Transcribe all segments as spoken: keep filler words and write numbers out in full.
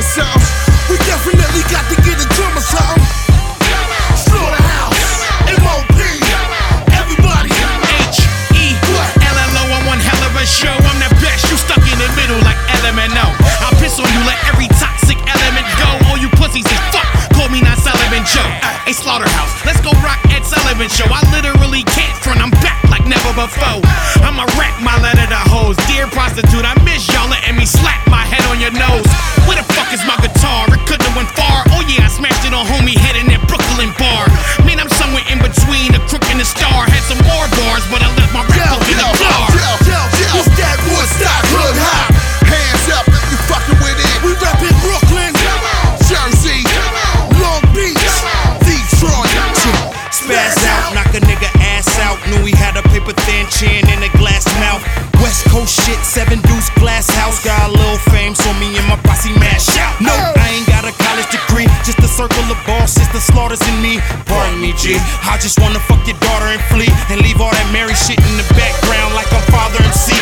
or something. We definitely got to get a drum or something. Slaughterhouse, M O P, everybody. H E L L O, I'm one hell of a show. I'm the best, you stuck in the middle like L M N O. I'll piss on you, let every toxic element go. All you pussies is fuck, call me not Sullivan Joe. Hey Slaughterhouse, let's go rock Ed Sullivan show. I literally can't front, I'm back like never before. I'ma rack my letter to hoes. Dear prostitute, I miss y'all letting me slap my head on your nose. Where the fuck is my guitar? It couldn't have went far. Oh yeah, I smashed it on homie head in that Brooklyn bar. Man, I'm somewhere in between the crook and the star. Had some more bars, but I left my rap up in the car. It's that Woodstock hood hop. Hands up if you fucking with it. We reppin' Brooklyn, Jersey, Long Beach, Detroit. Spaz out, knock a nigga ass out. Knew he had a paper thin chin and a glass mouth. West Coast shit, seven deuce glass house. Got a little fame, so me and my posse mash out. No, I ain't got a college degree, just a circle of bosses, the slaughters in me. Pardon me, G. I just wanna fuck your daughter and flee, and leave all that married shit in the background like I'm Father M C.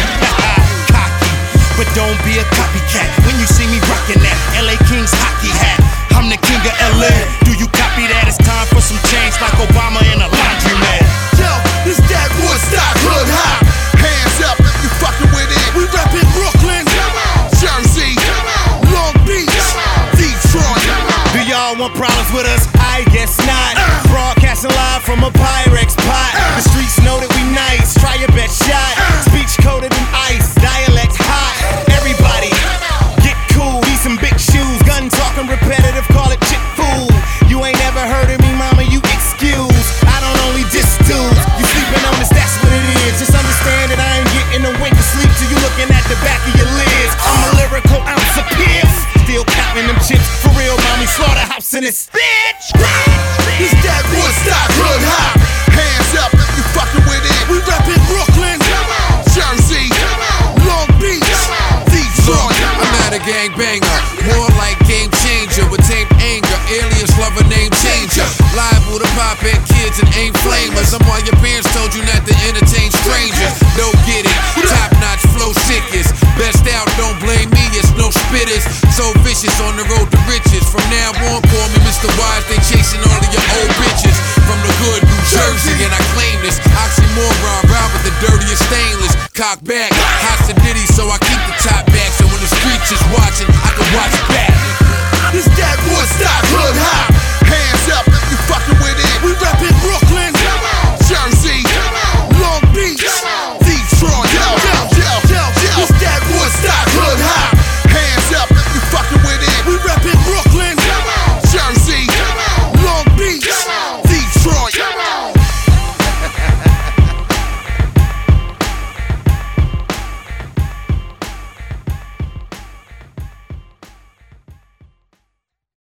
Cocky, but don't be a copycat. When you see me rockin' that L A Kings hockey hat, I'm the king of L A. Do you copy that? It's time for some change like Obama in a laundromat. Yo, it's that Woodstock hood hop. Hands up if you fucking with it. We reppin' Brooklyn, Jersey, Long Beach, Detroit. Do y'all want problems with us? I guess not. Broadcasting live from a Pyrex pot. The streets know that we nice. Try your best shot. Speech coated in ice. Dialect hot. Everybody, get cool. Need some big shoes. Gun talking repetitive. Call it chick fool. You ain't never heard of me, mama. You excuse. I don't only diss dudes. You sleeping on this, that's what it is. Just understand that I ain't getting a wink of sleep till you looking at the back of your lids. I'm a lyrical ounce of pierce. Still counting them chips. For real, mommy. Slaughterhouse in this bitch. It's that Woodstock hood hop. Hands up if you fucking with it. We reppin' Brooklyn, Jersey, Long Beach, Detroit. I'm not a gang banger, more like game changer with tame anger. Alias lover name changer. Liable to pop at kids and aim flamers. I'm why your parents told you not to entertain strangers. Don't get it, top notch flow sickest. Best out, don't blame me, it's no spitters. So vicious on the road to riches. From now on, call me Mister Wise. They chasing all of your old bitches from the good New Jersey, and I claim this. Oxymoron, rob with the dirtiest stainless. Cock back, hot to Diddy, so I keep the top back. So when the streets is watching, I can watch back. It's that Woodstock hood hop.